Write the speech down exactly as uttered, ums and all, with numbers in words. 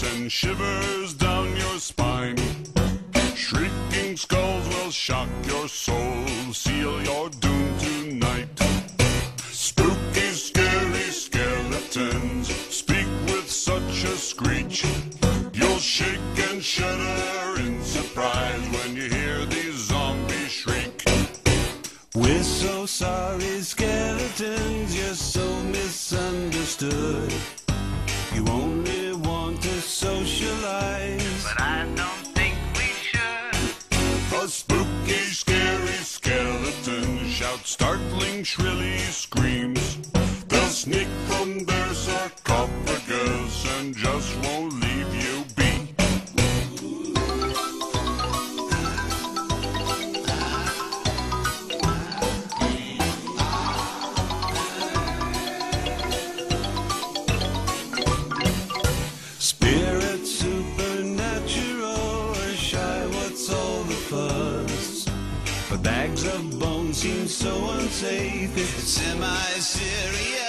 send shivers down your spine. Shrieking skulls will shock your soul, seal your doom tonight. Spooky, scary skeletons speak with such a screech. You'll shake and shudder in surprise when you hear these zombies shriek. We're so sorry, skeletons, you're so misunderstood. You only want to socialize, but I don't think we should. A spooky, scary skeleton shouts startling, shrilly screams. They'll sneak from their sarcophagus and just won't leave you be. Spirit supernatural, or shy, what's all the fuss? But bags of bones seem so unsafe. It's semi-serious.